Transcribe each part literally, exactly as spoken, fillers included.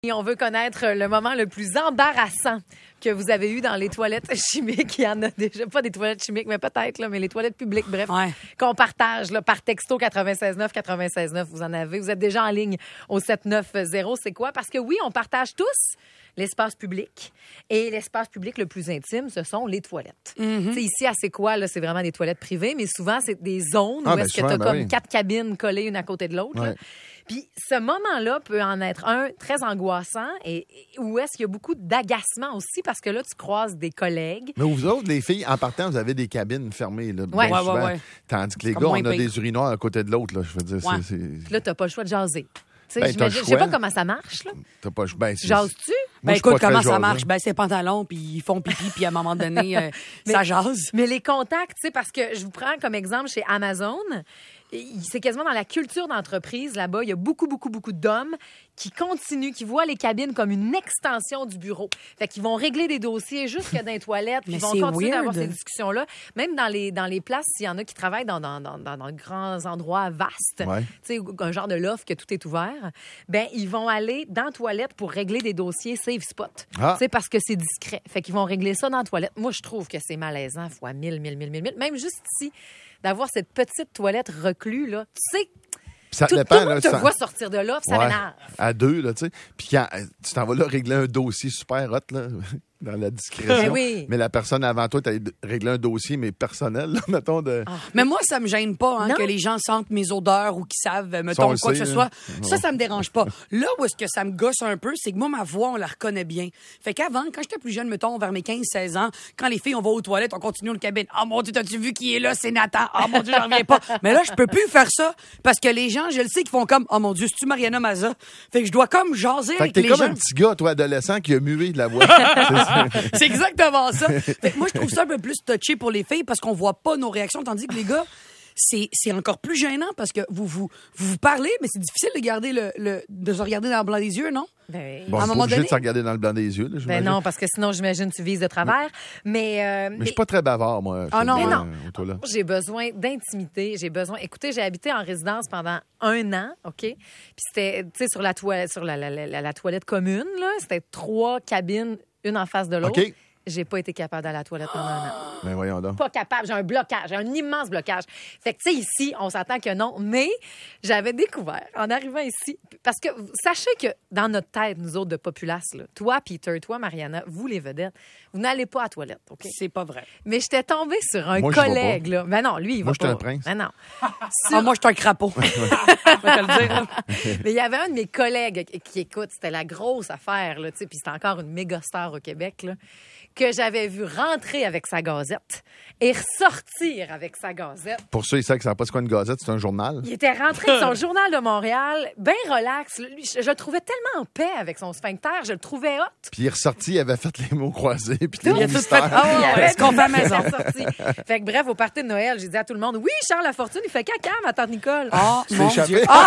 Et on veut connaître le moment le plus embarrassant que vous avez eu dans les toilettes chimiques. Il y en a déjà, pas des toilettes chimiques, mais peut-être, là, mais les toilettes publiques, bref, ouais. qu'on partage là, par texto quatre-vingt-seize neuf quatre-vingt-seize neuf. Vous en avez. Vous êtes déjà en ligne au sept neuf zéro. C'est quoi? Parce que oui, on partage tous l'espace public. Et l'espace public le plus intime, ce sont les toilettes. Mm-hmm. Tu sais, ici, à C'est quoi? Là, c'est vraiment des toilettes privées, mais souvent, c'est des zones ah, où ben est-ce que souvent, tu as ben comme oui. quatre cabines collées une à côté de l'autre. Ouais. Là. Puis ce moment-là peut en être un très angoissant et, et où est-ce qu'il y a beaucoup d'agacement aussi parce que là, tu croises des collègues. Mais vous autres, les filles, en partant, vous avez des cabines fermées. Là, Ouais. bien Ouais, souvent. ouais, ouais. Tandis que les Comme gars, moins on a pire. des urinoirs à côté de l'autre. Là, je veux dire, Ouais. c'est... c'est... Puis là, tu n'as pas le choix de jaser. Tu sais, Ben, t'as j'imagine- le je sais pas choix. comment ça marche. Là. T'as pas... ben, c'est... Jases-tu? Moi, Ben je suis écoute, pas très comment ça jaseux. marche? Ben c'est pantalon, puis ils font pipi, puis à un moment donné, euh, Mais- ça jase. Mais les contacts, tu sais, parce que je vous prends comme exemple chez Amazon, et c'est quasiment dans la culture d'entreprise là-bas, il y a beaucoup, beaucoup, beaucoup d'hommes qui continuent, qui voient les cabines comme une extension du bureau. Fait qu'ils vont régler des dossiers jusque dans les toilettes, puis Mais ils vont c'est continuer weird. d'avoir ces discussions-là. Même dans les, dans les places, s'il y en a qui travaillent dans, dans, dans, dans, dans de grands endroits vastes, Ouais. tu sais, un genre de loft que tout est ouvert, ben ils vont aller dans la toilette pour régler des dossiers safe spot. Ah. Tu sais, parce que c'est discret. Fait qu'ils vont régler ça dans la toilette. Moi, je trouve que c'est malaisant fois mille, mille, mille, mille, mille. Même juste ici, d'avoir cette petite toilette reclus, là. Tu sais, Ça tout, dépend, tout le monde là, te ça- voit sortir de là, puis ça Ouais. m'énerve. À deux, là, tu sais. Puis quand euh, tu t'en vas là régler un dossier super hot, là, dans la discrétion. Ben oui. Mais la personne avant toi, t'as réglé un dossier, mais personnel, là, mettons, de... Mais moi, ça me gêne pas hein, Non. que les gens sentent mes odeurs ou qu'ils savent, euh, mettons, Ça, on le quoi que sait, ce là. soit. Ça, ça me dérange pas. Là où est-ce que ça me gosse un peu, c'est que moi, ma voix, on la reconnaît bien. Fait qu'avant, quand j'étais plus jeune, mettons, vers mes quinze seize ans, quand les filles, on va aux toilettes, on continue le cabine. « Oh mon Dieu, t'as-tu vu qui est là? C'est Nathan. Oh mon Dieu, j'en reviens pas. » Mais là, je peux plus faire ça parce que les gens, je le sais, qui font comme « Oh mon Dieu, c'est-tu Mariana Maza? » Fait que je dois comme jaser Fait que avec t'es les comme gens. un petit gars, toi, adolescent, qui a mué de la voix. C'est ça. C'est exactement ça. Fait que moi, je trouve ça un peu plus touché pour les filles parce qu'on voit pas nos réactions, tandis que les gars, c'est, c'est encore plus gênant parce que vous vous, vous, vous parlez, mais c'est difficile de garder le, le de se regarder dans le blanc des yeux, non? Ben, Bon, À un c'est pas moment obligé donné- de se regarder dans le blanc des yeux, là, ben j'imagine. non, parce que sinon, j'imagine, tu vises de travers. Mais, euh, Mais je suis pas très bavard, moi. Ah je non, te mais dis, non. euh, aux toilettes. j'ai besoin d'intimité, j'ai besoin... Écoutez, j'ai habité en résidence pendant un an, OK? Puis c'était, tu sais, sur la toilette, sur la, la, la, la- la toilette commune, là, c'était trois cabines, une en face de l'autre. OK. J'ai pas été capable d'aller à la toilette pendant un an. Ben voyons donc. Pas capable. J'ai un blocage, j'ai un immense blocage. Fait que, tu sais, ici, on s'attend que non. Mais j'avais découvert, en arrivant ici, parce que sachez que dans notre tête, nous autres de populace, là, toi, Peter, toi, Mariana, vous, les vedettes, vous n'allez pas à la toilette, OK? C'est pas vrai. Mais j'étais tombée sur un Moi, je vais collègue, là. Ben non, lui, il va Moi, pas. j'étais un prince. Ben non. Ah, moi, je suis un crapaud. Je vais te le dire. là. Mais il y avait un de mes collègues qui, qui, écoute, c'était la grosse affaire, là, tu sais, puis c'était encore une méga star au Québec, là, que j'avais vu rentrer avec sa gazette et ressortir avec sa gazette. Pour ceux et celles qui ne savent pas ce qu'est une gazette, c'est un journal. Il était rentré de son journal de Montréal, bien relax. Lui, je, je le trouvais tellement en paix avec son sphincter, je le trouvais hot. Puis il est ressorti, il avait fait les mots croisés, puis les Il mots a tout fait. mystères. Ah ouais, Il ouais, avait ce qu'on fait à la maison. sorti. Fait que bref, au party de Noël, j'ai dit à tout le monde, oui, Charles Lafortune, il fait caca, ma tante Nicole. Ah, Tu mon t'es Dieu. échappé.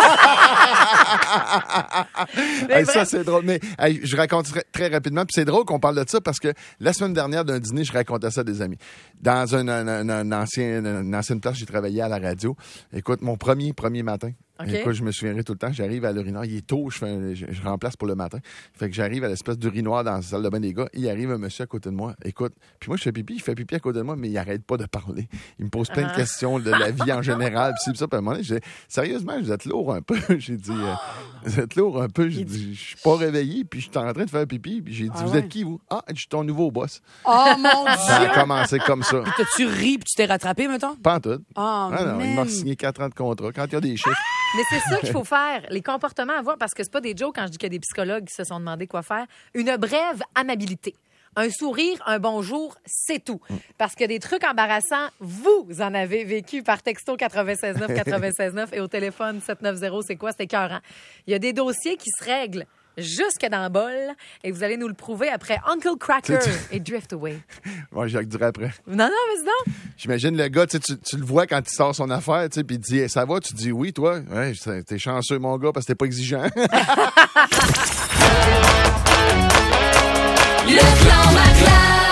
Mais Hey, ça, bref. c'est drôle. Mais hey, je raconte très, très rapidement. Puis c'est drôle qu'on parle de ça parce que la semaine dernière, d'un dîner, je racontais ça à des amis. Dans un, un, un, un ancien, une ancienne place, j'ai travaillé à la radio. Écoute, mon premier, premier matin. OK. Écoute, je me souviendrai tout le temps. J'arrive à l'urinoir. Il est tôt. Je, fais un- je, je remplace pour le matin. Fait que j'arrive à l'espèce d'urinoir dans la salle de bain des gars. Il arrive un monsieur à côté de moi. Écoute, puis moi, je fais pipi. Il fait pipi à côté de moi, mais il arrête pas de parler. Il me pose plein Ah. de questions de la vie en général. Puis c'est ça. Puis à un moment donné, j'ai dit, sérieusement, vous êtes lourd un peu. J'ai dit, euh, vous êtes lourd un peu. J'ai dit, je suis pas réveillé. Puis je suis en train de faire pipi. Puis j'ai dit, Ah vous ouais. êtes qui, vous? Ah, je suis ton nouveau boss. Oh, mon Ça Dieu. a commencé comme ça. T'as-tu ri puis tu t'es rattrapé, mettons? Pas en tout. Oh, Ah non, il m'a man. signé quatre ans de contrat. Quand il y a des chiffres. Mais c'est ça qu'il faut faire, les comportements à voir, parce que c'est pas des jokes quand je dis qu'il y a des psychologues qui se sont demandé quoi faire. Une brève amabilité. Un sourire, un bonjour, c'est tout. Parce que des trucs embarrassants, vous en avez vécu par texto quatre-vingt-seize neuf quatre-vingt-seize neuf et au téléphone sept neuf zéro, c'est quoi? C'est écœurant. Il y a des dossiers qui se règlent jusque dans le bol et vous allez nous le prouver après Uncle Cracker et Drift Away. Moi, je le dirai après. Non, non, mais non. J'imagine le gars, tu, sais, tu tu le vois quand il sort son affaire, tu sais, puis il te dit, ça va? Tu dis oui, toi? Ouais, c'est- t'es chanceux, mon gars, parce que t'es pas exigeant. Le clan Macla.